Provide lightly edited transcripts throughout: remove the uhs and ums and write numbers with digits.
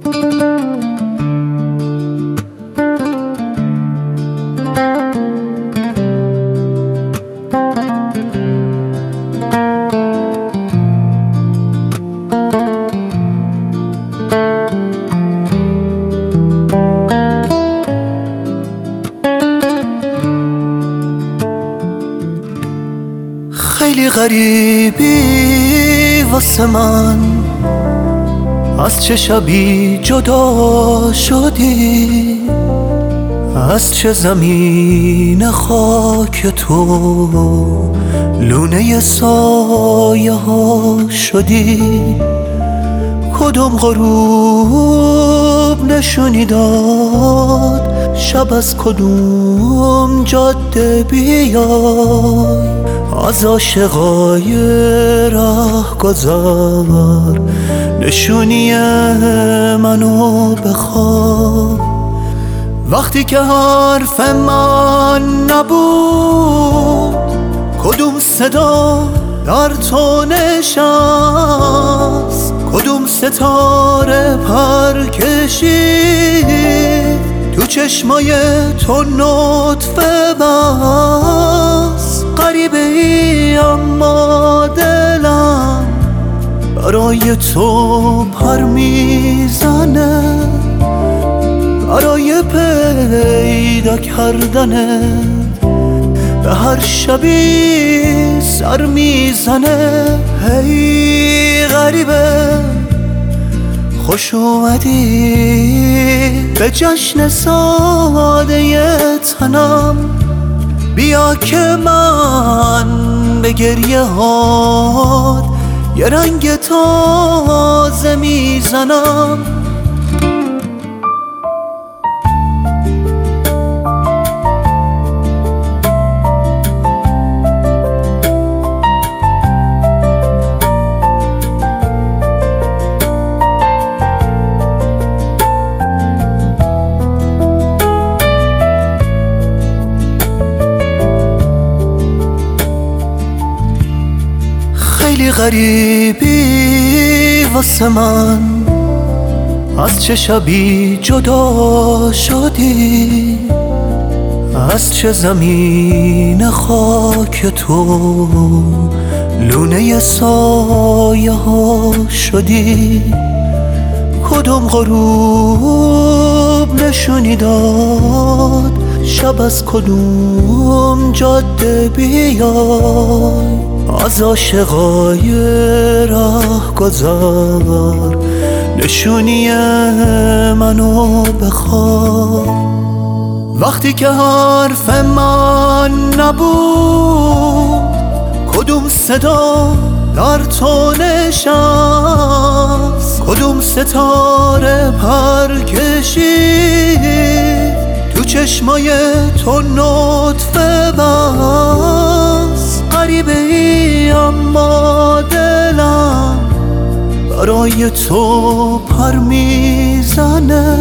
خیلی غریبی واسه من، از چه شبی جدا شدی، از چه زمین خاک تو لونه سایه ها شدی. کدوم غروب نشونی داد شب از کدوم جاده بیای، از عاشقای رهگذر نشونی منو بخواه. وقتی که حرف من نبود کدوم صدا در تو نشست، کدوم ستاره پر کشید تو چشمای تو نطفه بست. غریبه ای اما دلم برای تو پر میزنه، برای پیدا کردنت به هر شبی سر میزنه. هی غریبه خوش اومدی به جشن ساده تنم، بیا که من به گریه هات یه رنگ تازه میزنم. خیلی غریبی واسه من، از چه شبی جدا شدی، از چه زمین خاک تو لونه سایه ها شدی. کدوم غروب نشونی داد شب از کدوم جاده بیای، از عاشقای رهگذر نشونی منو بخواه. وقتی که حرف من نبود کدوم صدا در تو نشست، کدوم ستاره پر کشید تو چشمای تو نطفه بست. غریبه ای اما دلم برای تو پر میزنه،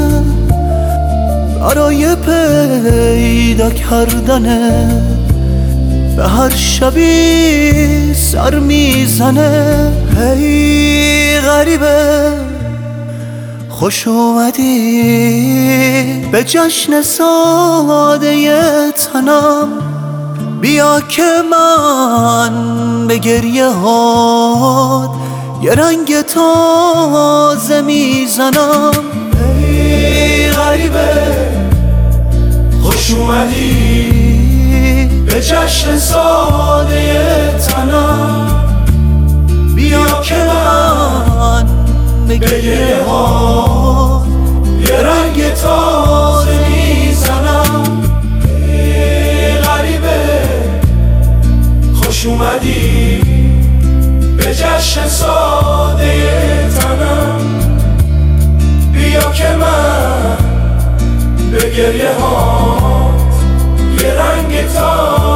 برای پیدا کردنت به هر شبی سر میزنه. هی غریبه خوش اومدی به جشن ساده تنم، بیا که من به گریه هات یه رنگ تازه میزنم. ای غریبه خوش اومدی به جشن ساده تنم، بیا که من به گریه هات یه رنگ تازه میزنم. ای غریبه خوش اومدی به جشن ساده تنم، بیا که من به گریه هات یه رنگ تازه